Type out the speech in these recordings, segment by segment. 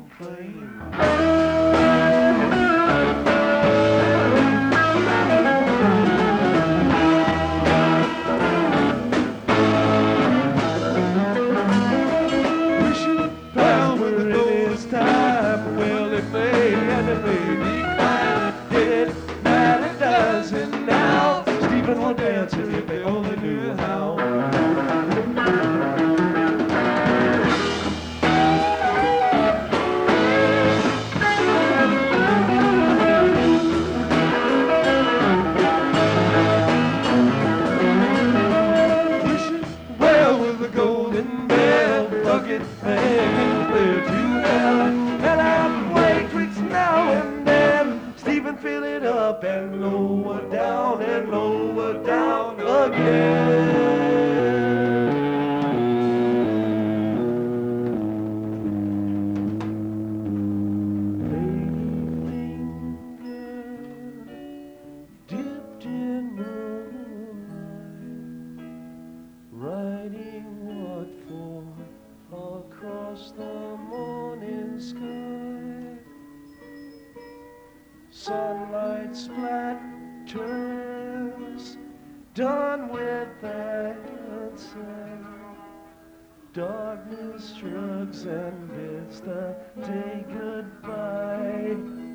Darkness shrugs and bids the day goodbye.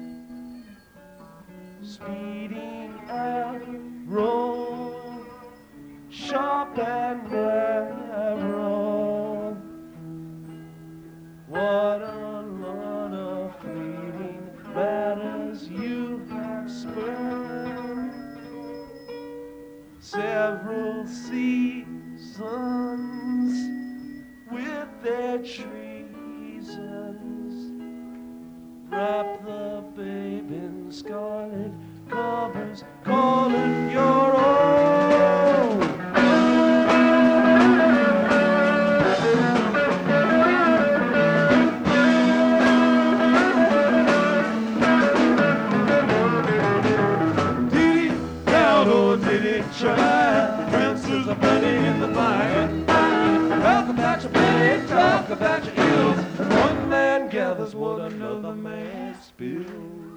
Speeding arrow, sharp and narrow. What a lot of fleeting matters you have spurned. Several seasons with their treasons, wrap the babe in scarlet covers, call it your own. Did he doubt or did he try? Princes are burning in the fire. Talk about your belly, talk about your ills. And one man gathers what another man spills.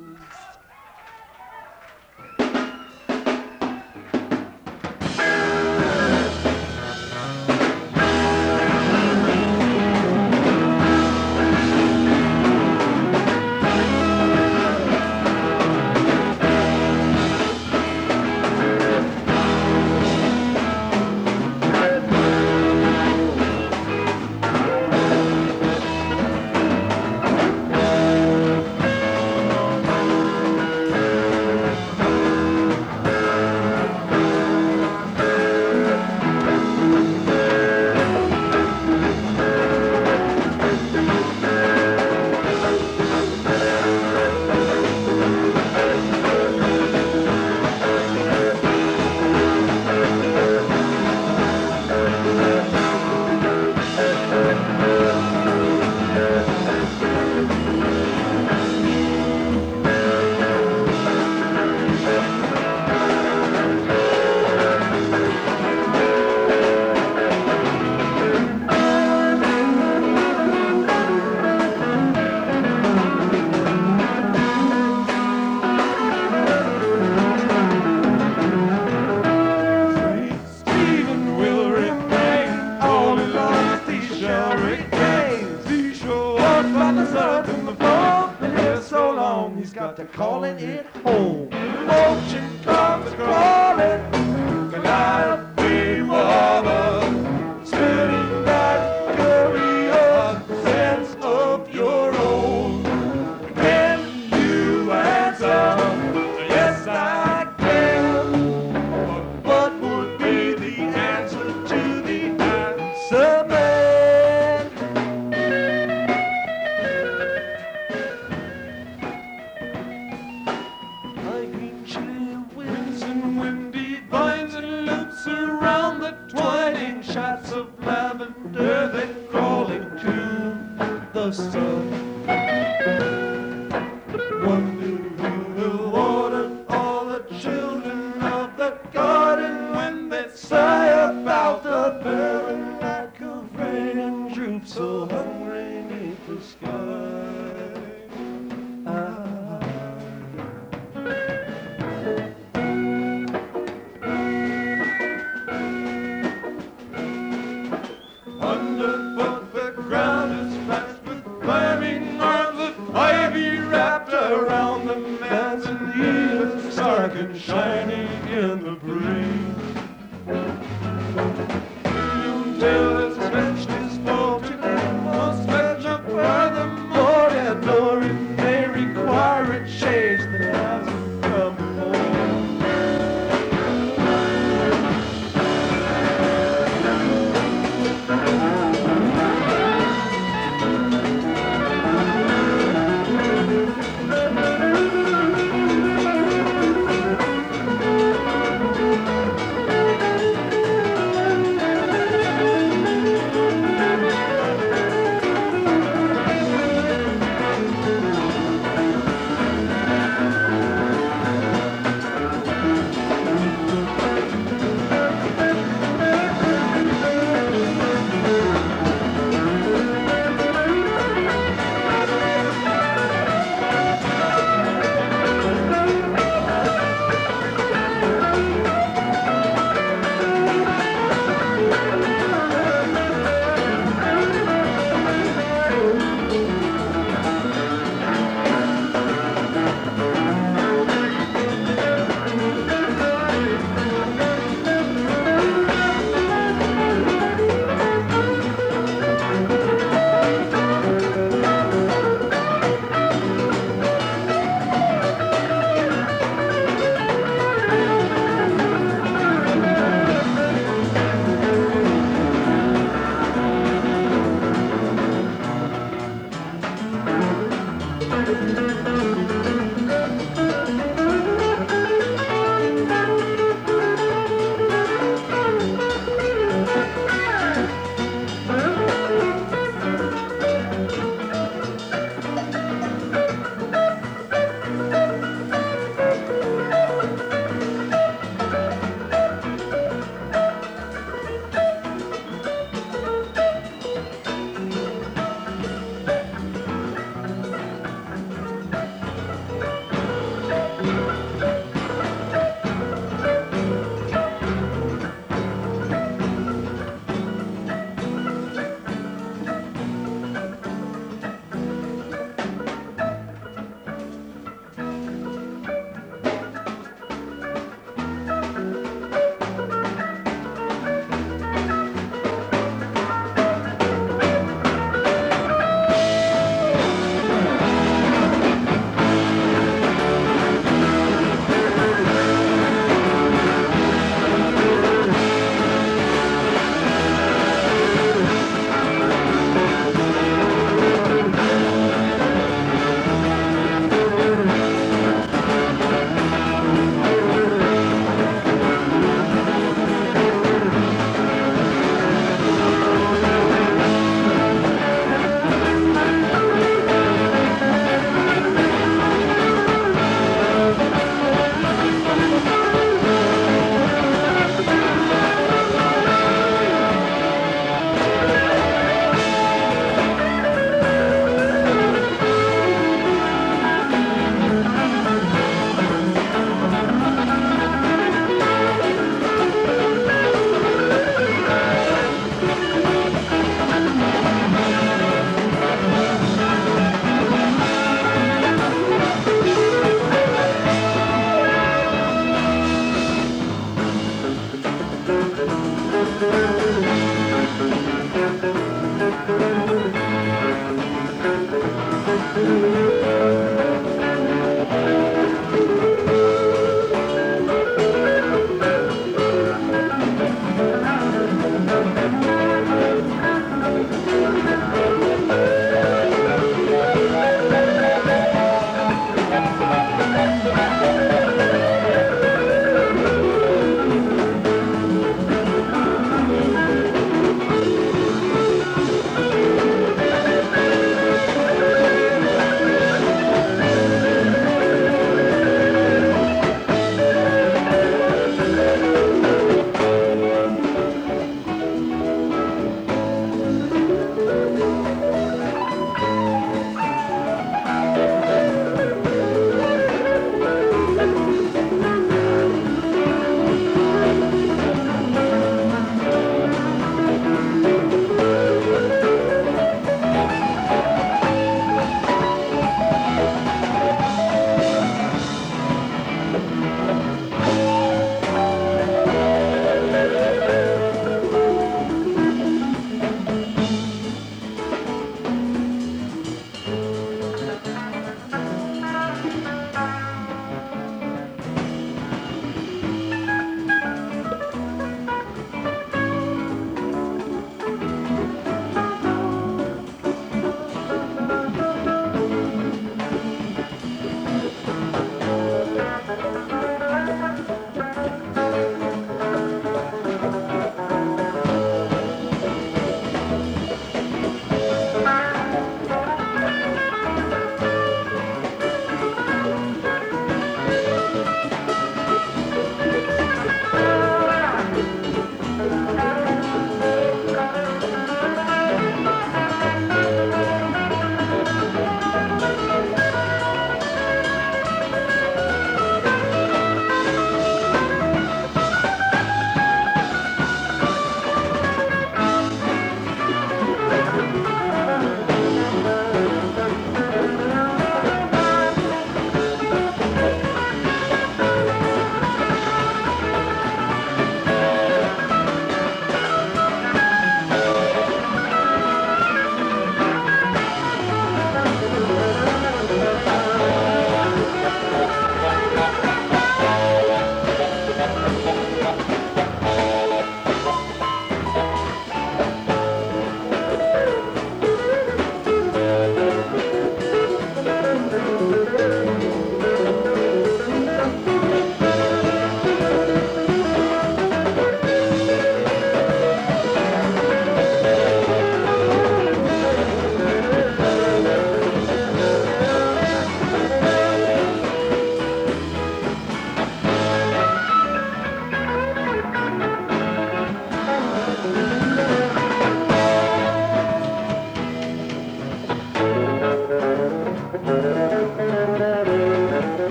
Calling it home. Ocean comes crawling, the night of free water, spinning that curious sense of your own. Can you answer? Yes, I can. What would be the answer to the answer man? Green cheese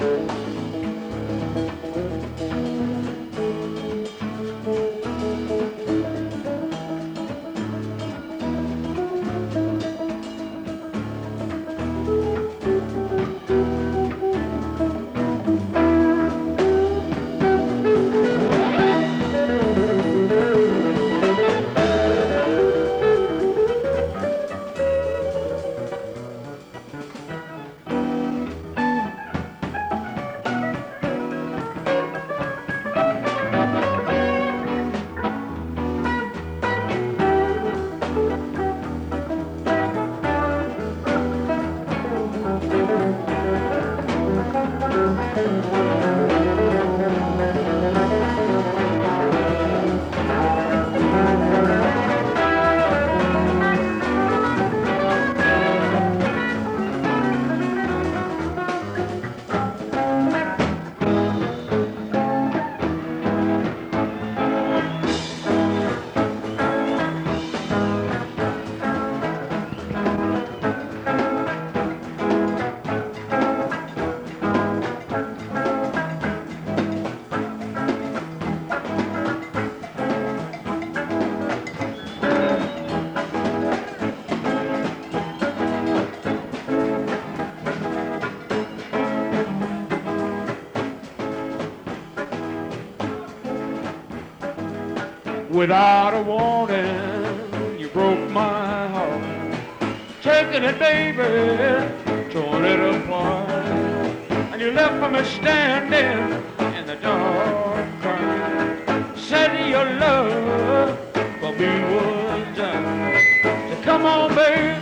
Without a warning, you broke my heart. Taking it, baby, torn it apart. And you left me standing in the dark, crying. Said your love for me was done. So come on, baby,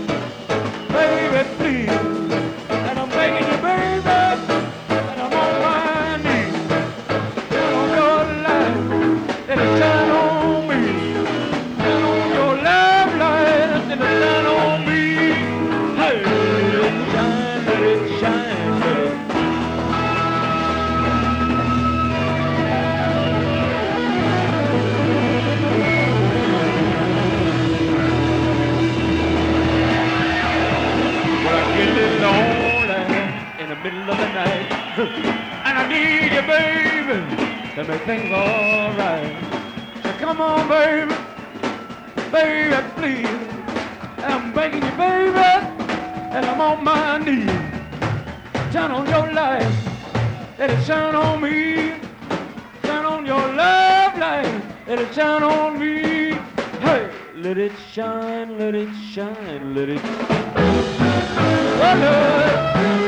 baby, please. And I'm begging you, baby, and I'm on my knees. Turn on your light, let it shine on me. Turn on your love light, let it shine on me. Hey, let it shine, let it shine, let it. Well, I get a little lonely in the middle of the night, and I need you, baby, to make things alright. So come on, baby, baby, please. I'm begging you, baby, and I'm on my knees. Turn on your light, let it shine on me. Turn on your love light, let it shine on me. Hey, let it shine, let it shine, let it. Oh, Lord.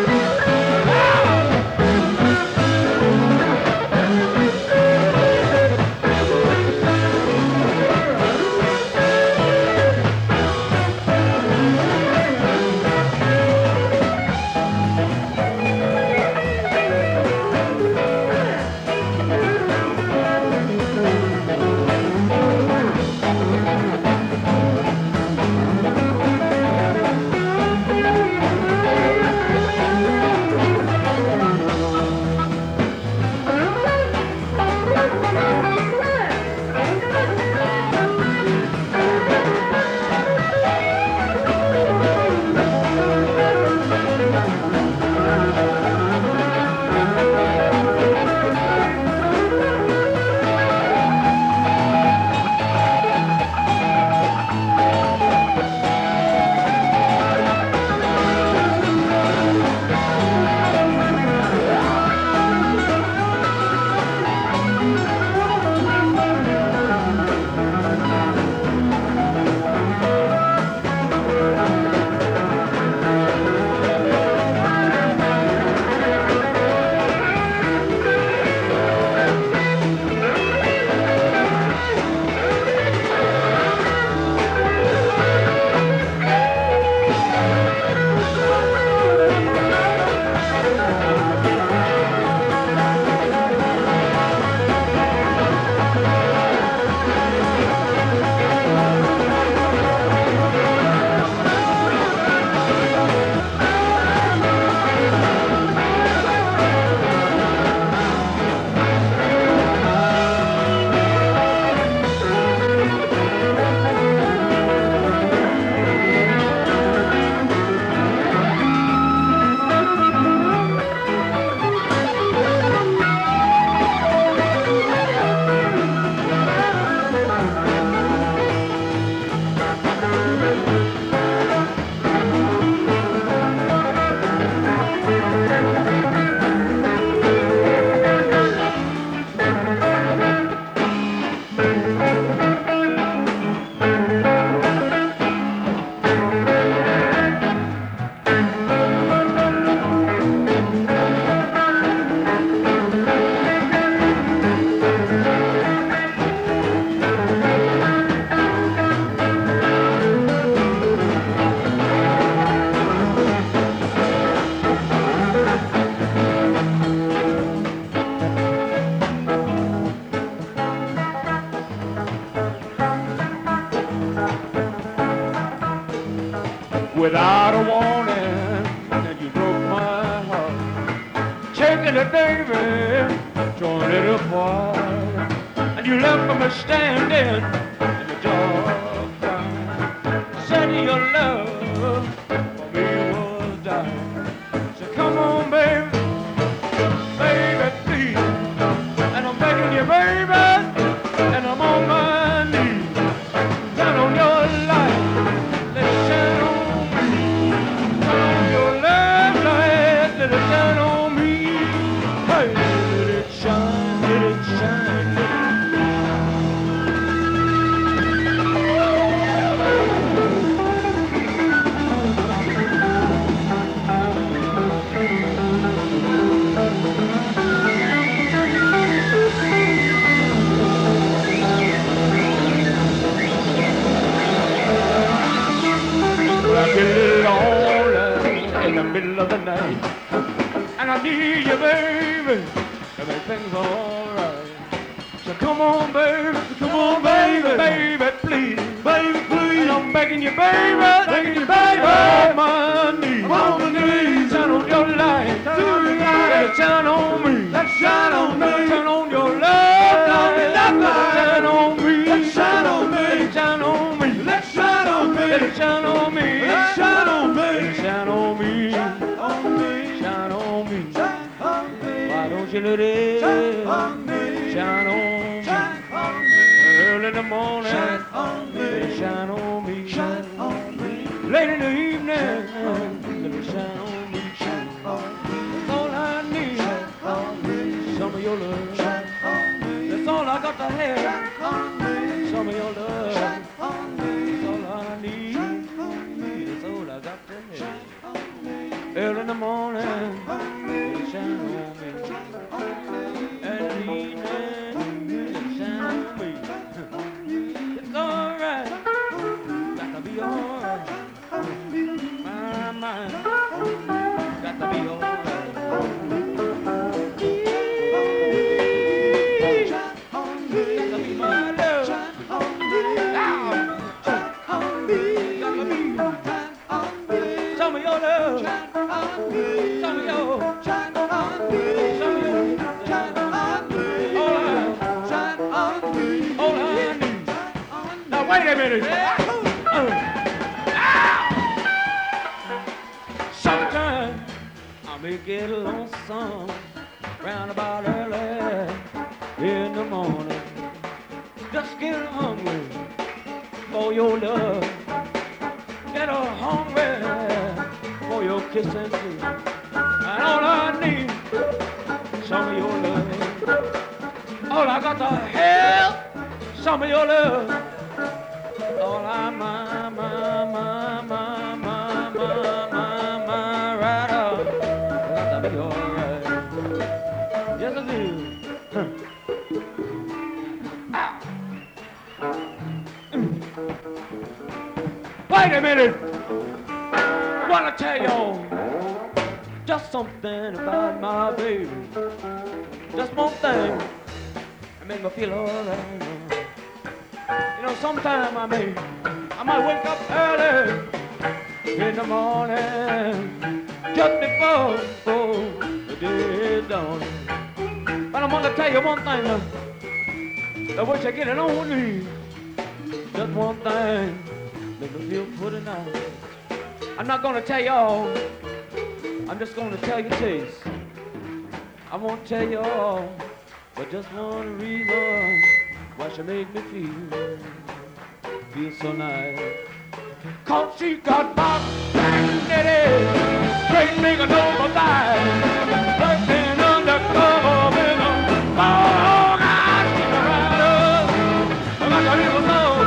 without a warning, and you broke my heart. Taking it, baby, throwing it apart, and you left me standing in the dark. Said your love for me was dying. So come on, baby, baby, please, and I'm begging you, baby, and I'm on my knees, down on your light, let it shine on me, down on your love light, let it shine on me, hey, let it shine, let it shine, let it in the middle of the night, and I need you, baby, to make things alright. So come on, baby, baby, please, baby, please. And I'm begging you, baby, on my knees, turn on your light, let it shine on me, turn on your love light, shine on me, shine on me, shine on me, let it shine on me, let it shine on me, shine on me, shine on me, shine on me, why don't you let it shine on me, early in the morning, let it shine on me, late in the evening, let it shine on me, that's all I need, some of your love, that's all I got to have, some of your love, that's all I need, that's all I got to have. Early in the morning, let it shine on me, and in the evening, let it shine on me. It's alright, got to be alright, my mind, got to be alright. Wait a minute. Sometimes I may get lonesome round about early in the morning. Just get hungry for your love. Get hungry for your kissing too. And all I need, some of your love. All I got to have, some of your love. All I, my, right up. Got to be alright. Yes, I do. Wait a minute. I want to tell y'all just something about my baby. Just one thing that make me feel alright. You know, sometime I might wake up early in the morning, just before the day is done. But I'm gonna tell you one thing, I wish I get it on me. Just one thing, make me feel pretty nice. I'm not gonna tell y'all, I'm just gonna tell you taste. I won't tell y'all, but just one reason why she make me feel so nice. 'Cause she got box and titties, great big and over thighs, lurking undercover with a long eyes. She's a rider, I got the little soul.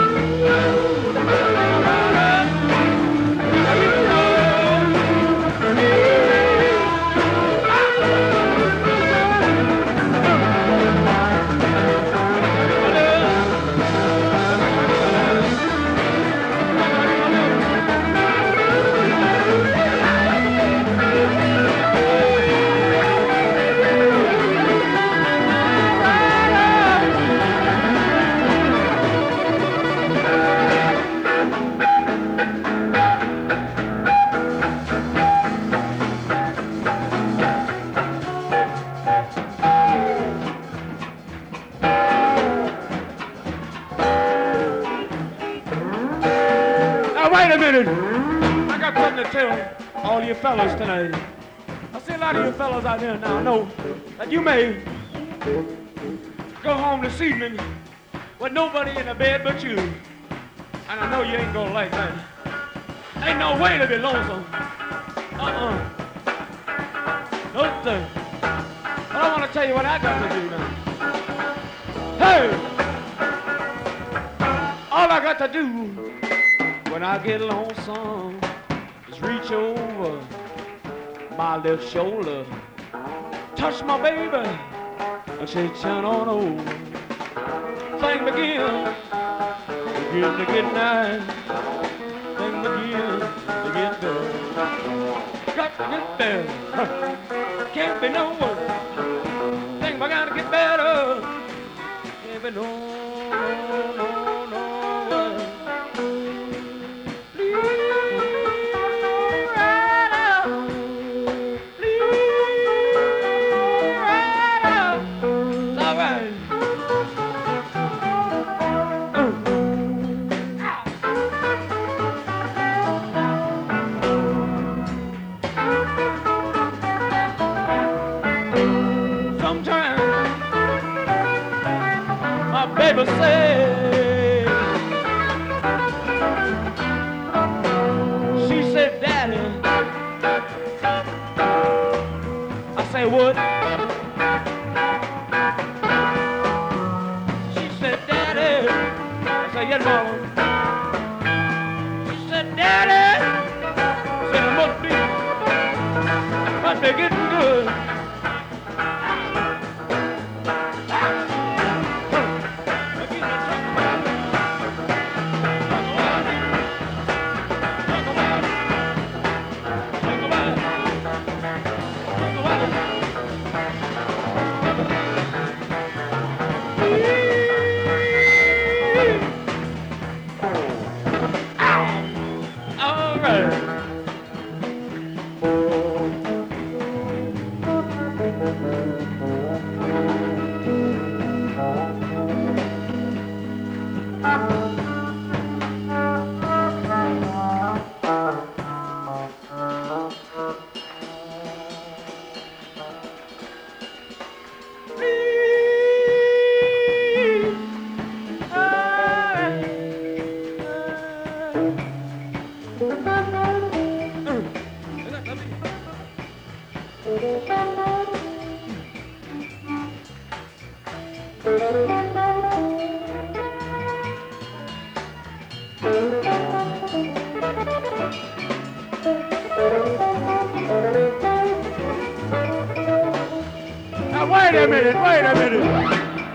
minute. I got something to tell all you fellas tonight. I see a lot of you fellas out there now know that you may go home this evening with nobody in the bed but you. And I know you ain't gonna like that. Ain't no way to be lonesome. No sir. But I want to tell you what I got to do now. Hey! All I got to do when I get lonesome is reach over my left shoulder, touch my baby, and say, turn on over. Thing begin to get nice. Thing begin to get better. Got to get better. Can't be no worse. Thing I gotta get better. Can't be no worse. Baby say, she said, Daddy. I say, what? She said, Daddy. I say, yes, Mama. She said, Daddy. I said, it must be getting good. Now wait a minute.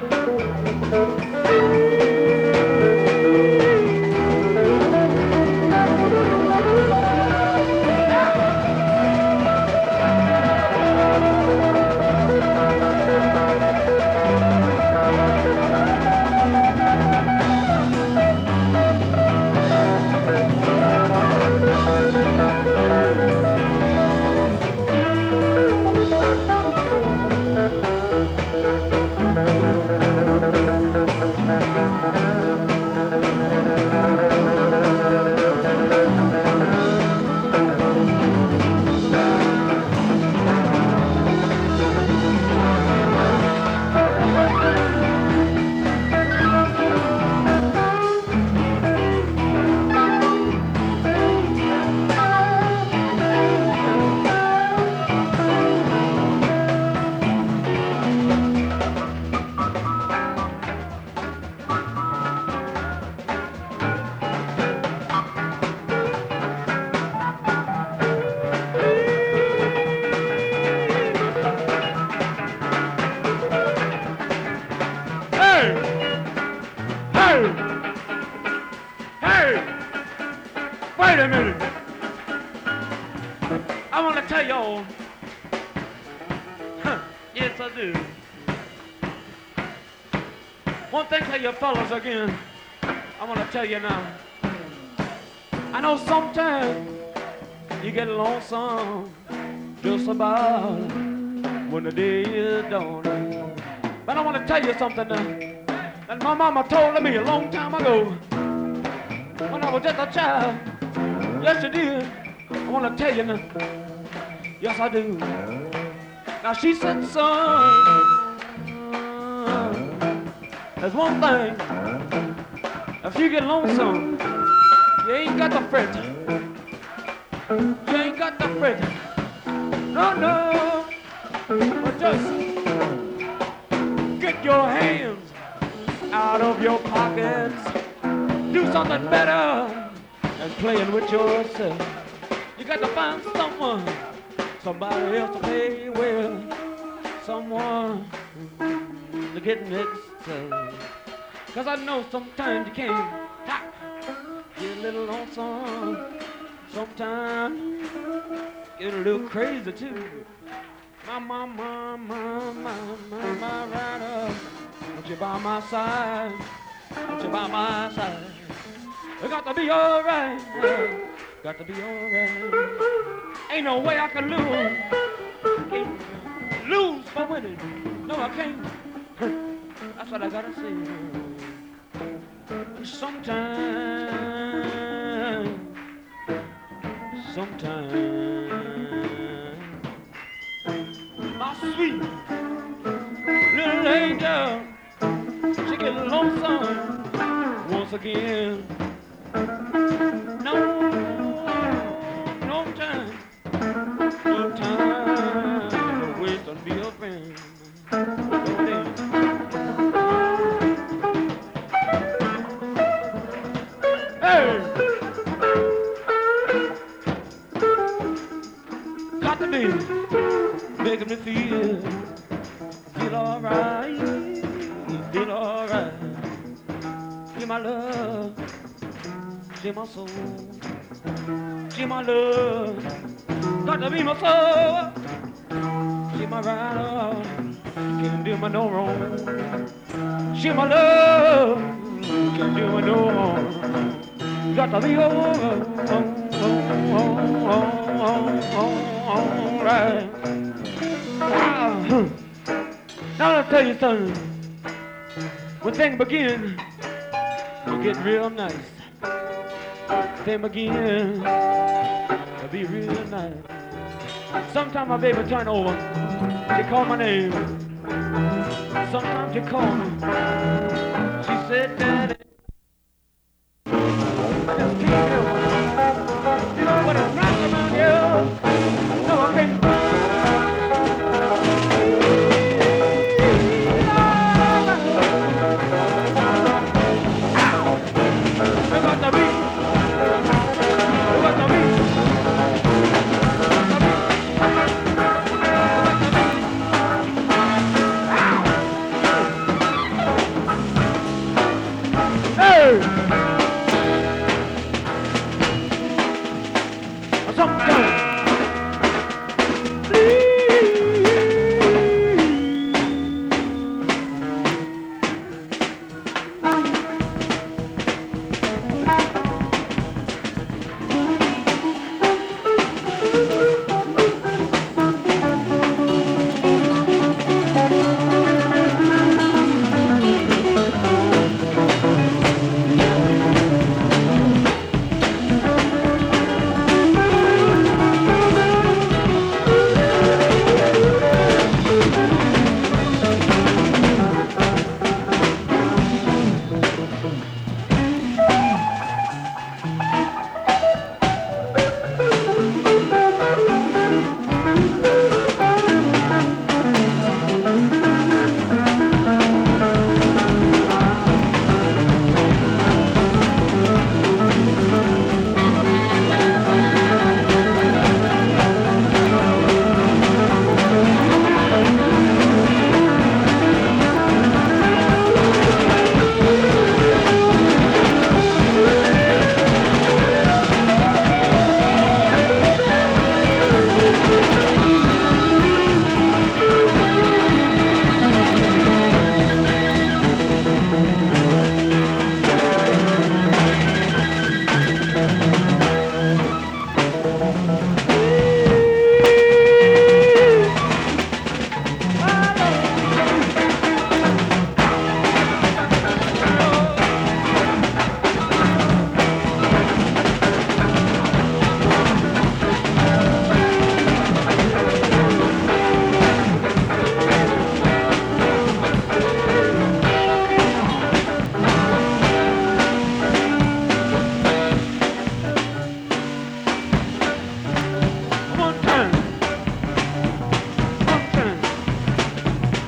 Wait a minute. I want to tell y'all. Yes, I do. One thing to you fellas again. I want to tell you now. I know sometimes you get lonesome just about when the day is dawning. But I want to tell you something now. That my mama told me a long time ago when I was just a child. Yes, you did. I want to tell you now. Yes, I do. Now, she said, son, there's one thing. If you get lonesome, you ain't got to fret. You ain't got to fret. No, no. But just get your hands out of your pockets. Do something better than playing with yourself. You got to find someone, somebody else to play with, someone to get next to. Cause I know sometimes you can't get a little lonesome. Sometimes get a little crazy too. My rider, want you by my side, want you by my side. It got to be alright, got to be alright. Ain't no way I can lose, can't lose by winning. No, I can't. That's what I gotta say. Sometimes, my sweet little angel, she get lonesome once again. No time to waste on be a friend. Hey, got to be making me feel alright, feel alright. Give my love, give my soul, give my love, got to be my soul. Give my rider, can't do me no wrong. Give my love, can't do me no wrong. Got to be alright. Now I'll tell you something. When things begin to get real nice, things begin to be real nice. Sometimes my baby turn over, she call my name. Sometimes she call me. She said, Daddy, I just can't help it. You know what it's like around here? No, I can't.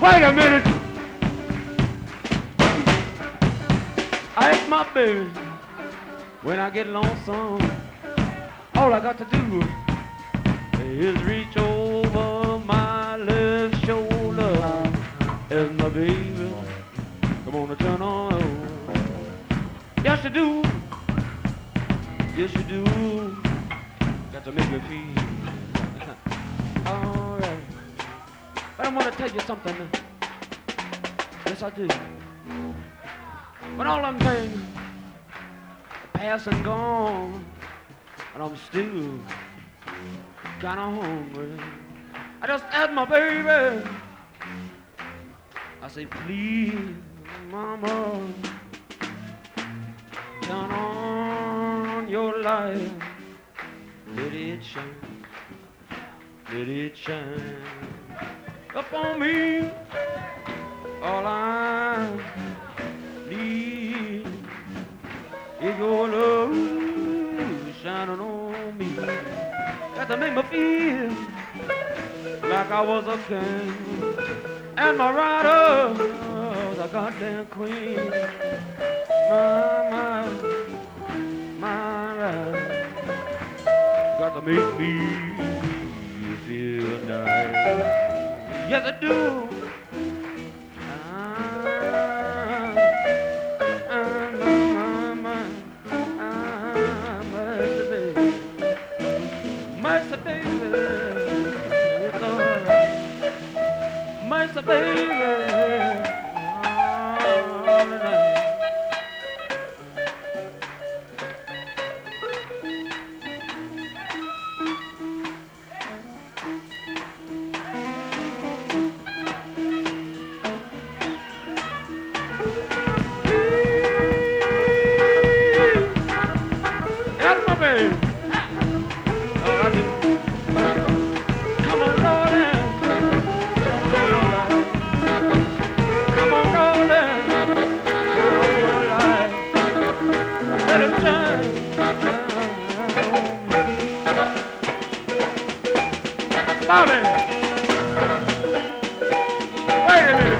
Wait a minute. I ask my baby when I get lonesome, all I got to do is reach over my left shoulder. As my baby, come on and turn on over. Yes you do, yes you do. Got to make me feel. All right, but I want to tell you something. Yes I do. When all them things past and gone, and I'm still kinda hungry, I just ask my baby, I say, please, mama, turn on your light, let it shine up on me. All I need is your love shining on me. Got to make me feel like I was a king, and my rider was a goddamn queen. My rider got to make me feel nice. Yes, I do. Mercy, baby, it's all right. Mercy, baby, all the night. That's my baby. Bobby, wait a minute.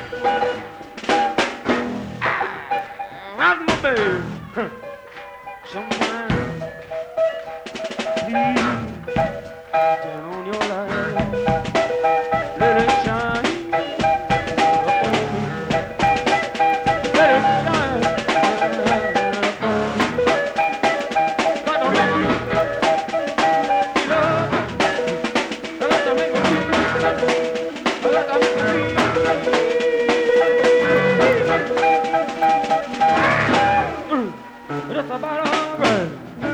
That's my baby. Sometimes, please turn on your light, let it shine up on me. Let it shine up on me. God don't let me love. That's about all right.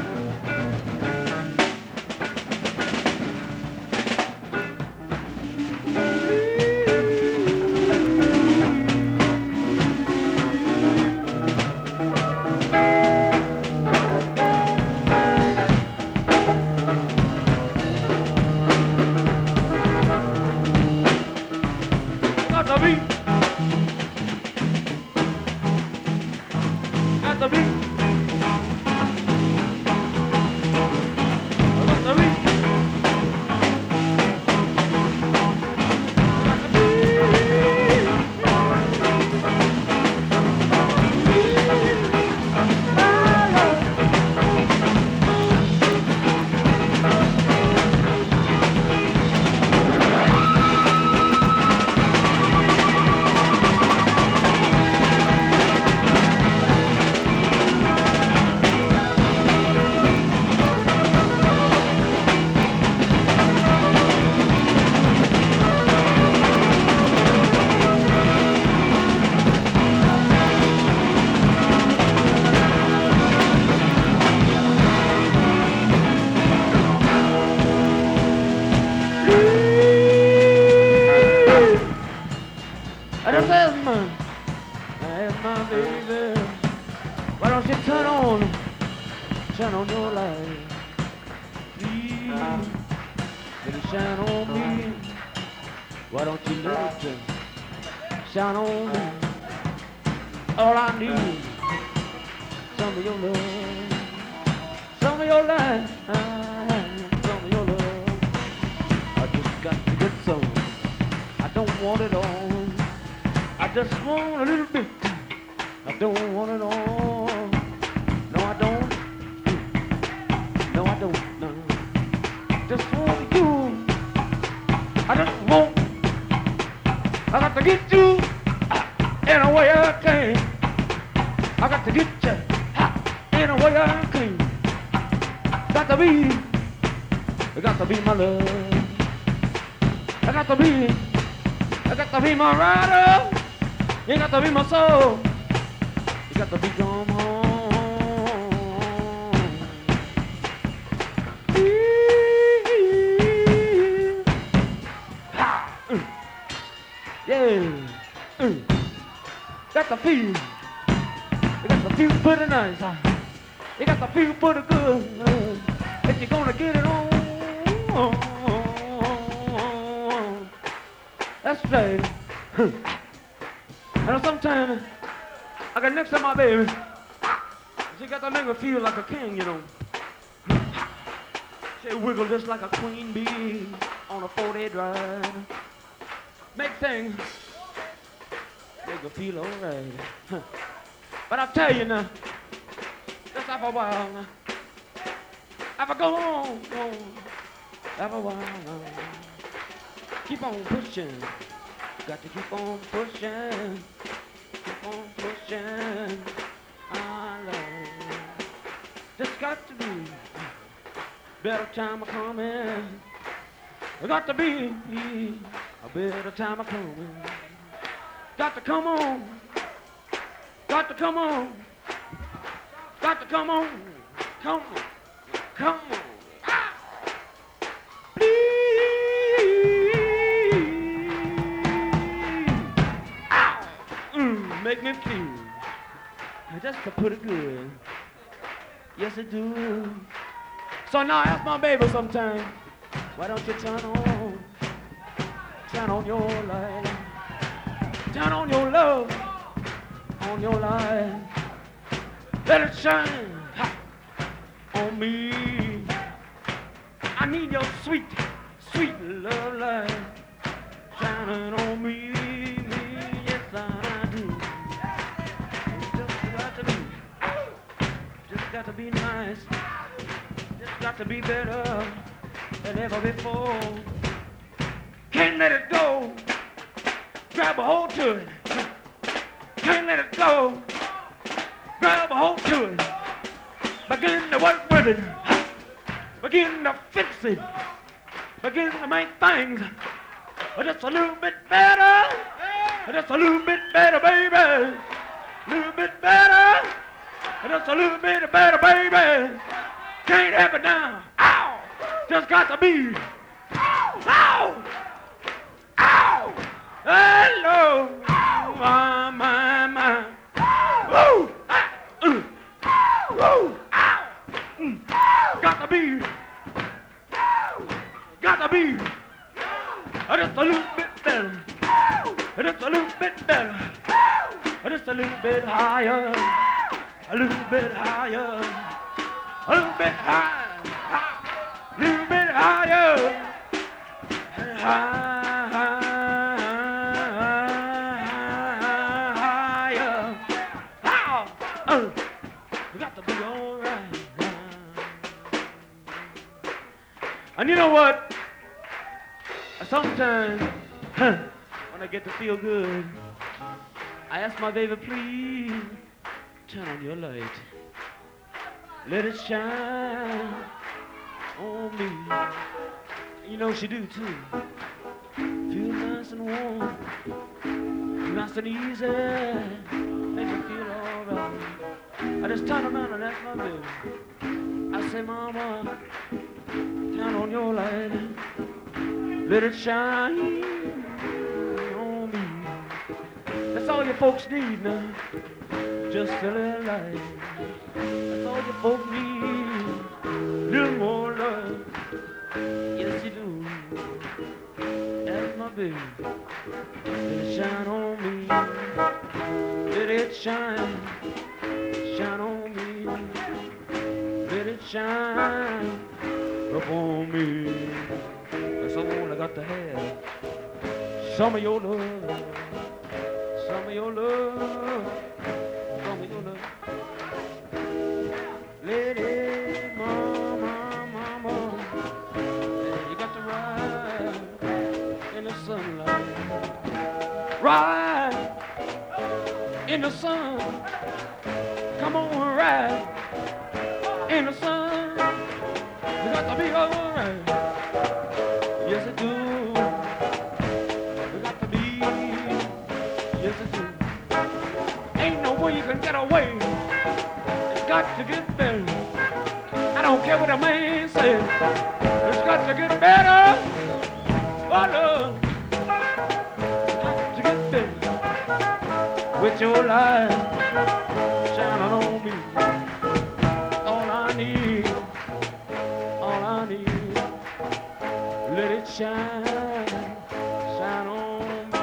Got the beat. Got the beat. I just asked my baby, why don't you turn on your light, please, let it shine on me. Why don't you let it shine on me? All I need, some of your love, some of your light, some of your love. I just got to get some. I don't want it all. just want a little bit. I don't want it all. No, I don't. No, I don't. No. Just want you. I just want. I got to get you in a way I can. I got to get you in a way I can. Got to be. It got to be my love. I got to be my rider. You got to be my soul. You got to be come home. Yeah. Got to feel. You got to feel pretty nice. You got to feel pretty good. If you're gonna get it on. That's right. And sometimes I got next to my baby. She got to make me feel like a king, you know. She wiggle just like a queen bee on a 4-day drive. Make things make me feel alright. But I tell you now, just after a while now, after go on, after a while, keep on pushing. Got to keep on pushing. Keep on pushing. I love. Just got to be better time a coming. Got to be a better time a coming. Got to come on. Got to come on. Got to come on. Come on. Come on. Make me feel just to put it good. Yes, it do. So now I ask my baby sometime, why don't you turn on your light, turn on your love, on your light, let it shine on me. I need your sweet, sweet love light shining on me. Yes, I do. Just got to be nice. Just got to be better than ever before. Can't let it go. Grab a hold to it. Can't let it go. Grab a hold to it. Begin to work with it. Begin to fix it. Begin to make things just a little bit better. Just a little bit better, baby. A little bit better. Just a little bit better, baby. Can't help it now. Ow! Just got to be. Ow! Ow! Ow! Hello! My, my, my. Woo! Woo! Ow! Got to be. Got to be. Just a little bit better. Just a little bit better. Just a little bit higher. A little bit higher, a little bit higher, a little bit higher, higher. We got to be all right. And you know what? Sometimes when I get to feel good, I ask my baby, please. Turn on your light. Let it shine on me. You know she do too. Feel nice and warm. Nice and easy. Make me feel alright. I just turn around and ask my baby. I say, Mama, turn on your light. Let it shine on me. That's all you folks need now. Just a little light. That's all you folks need. Little more love. Yes, you do. That's my baby. Let it shine on me. Let it shine. Shine on me. Let it shine upon me. That's all I got to have. Some of your love. Some of me your love. Show me your love. Lady, mama, mama, you got to ride in the sunlight. Ride in the sun. Come on, ride in the sun. You got to be alright. Yes, it do. You got to be. Yes, it do. Ain't no way you can get away. It's got to get better. I don't care what a man says. It's got to get better. Oh, no. It's got to get better. With your light shining on me. All I need. Let it shine, shine on me.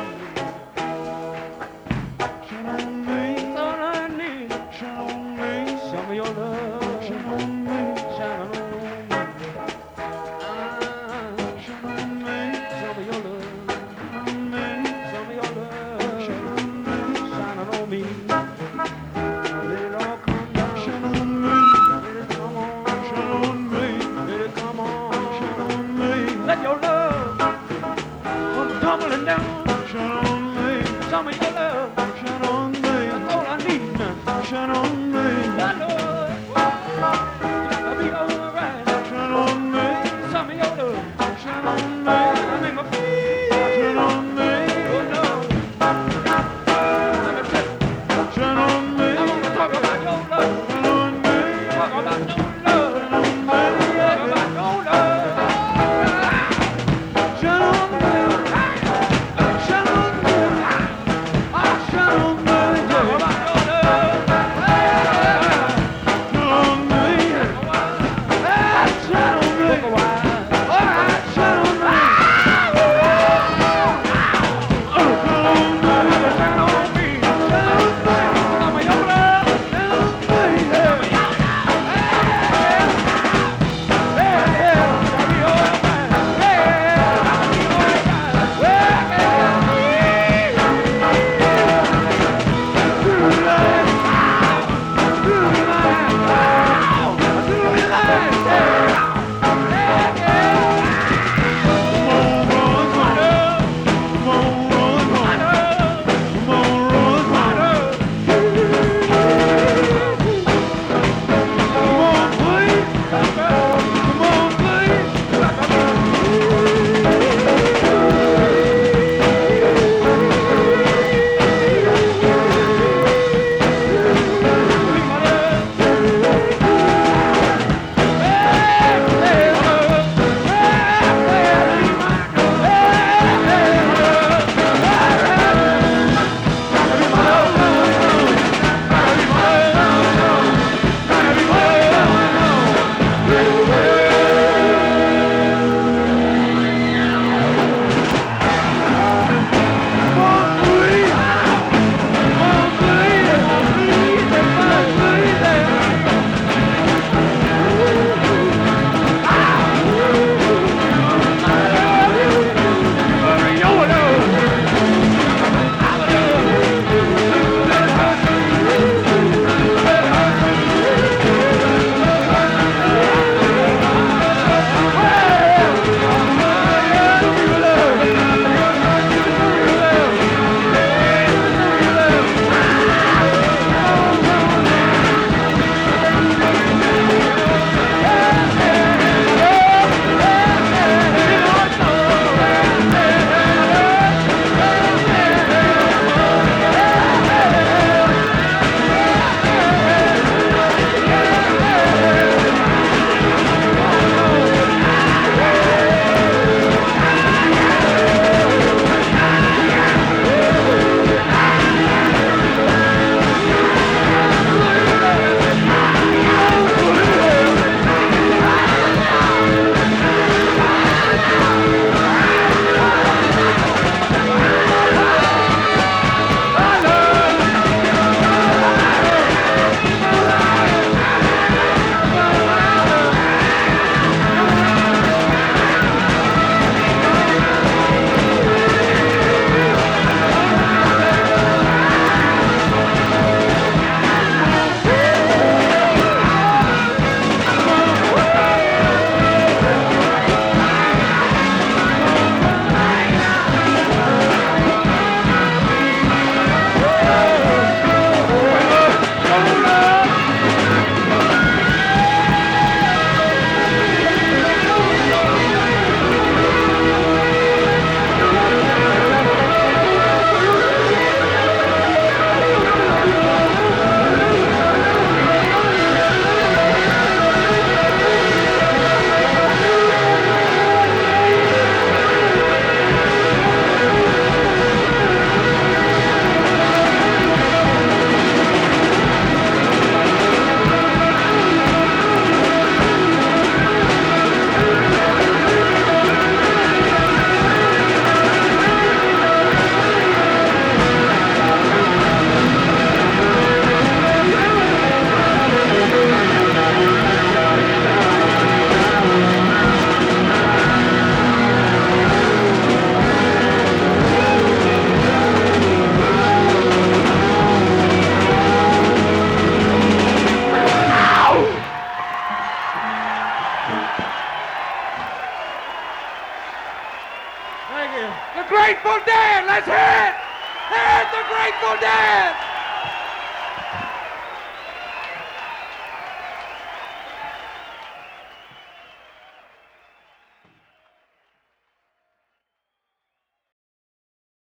Shine on me. That's all I need. Shine on me. Show me your love. Shine on me. Shine on me. Shine on me. Show me your love. Shine on me. Show me your love. Shine on me. Shine on me. Let it all come down. Shine on me. Let it come on. Shine on me. Let it come on. Let your love come tumbling down. Shine on me. Show me your love. Shine on me. That's all I need now. Shine on me. My love. I'll be alright. Shine on me. Show me your love. Shine on me. I make me feel. Shine on me. Oh no. Let me tell you. Shine on me. I want to talk about your love. Shine on me. Talk about your love. Shine on me. Talk about your love. Shine on me. Dead. Let's hear it. Here's the Grateful Dead.